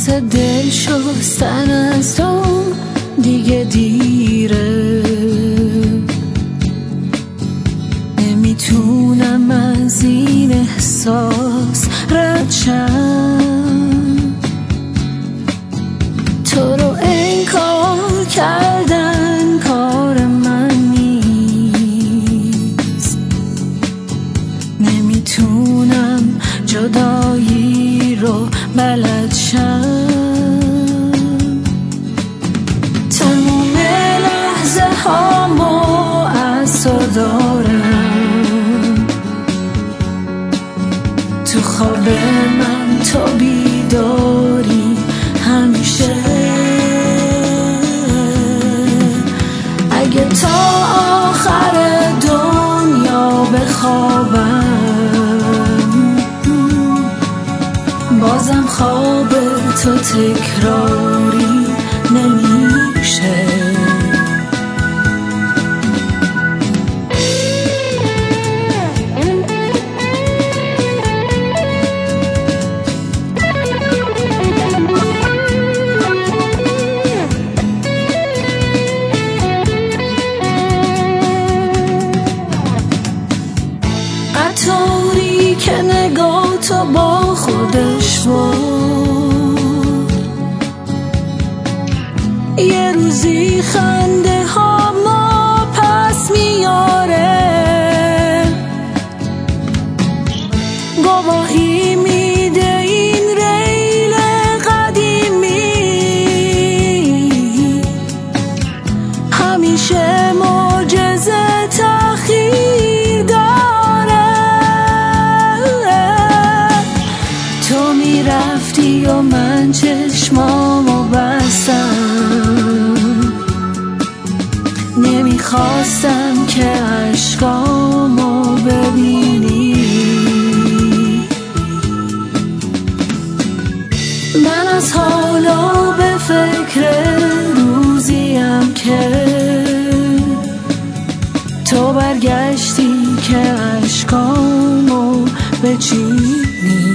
واسه دل شستن از تو دیگه دیره، نمیتونم از این احساس رد شم. تو رو انکار کردن کار من نیست، نمیتونم جدایی رو بلد شم. تموم لحظه هامو از تو دارم، تو خواب من تو بیداری همیشه. اگه تا آخر دنیا بخوابم، بازم خواب تو تکراری نمیشه. قطاری که نگاه تو با خودش بود، یه روزی خنده ها ما پس میاره، گواهی میده این ریل قدیمی همیشه معجزه تأخیر داره. تو میرفتی و من چشمامو بستم، نمیخواستم که عشقامو ببینی. من از حالا به فکر روزیم که تو برگشتی که عشقامو بچینی.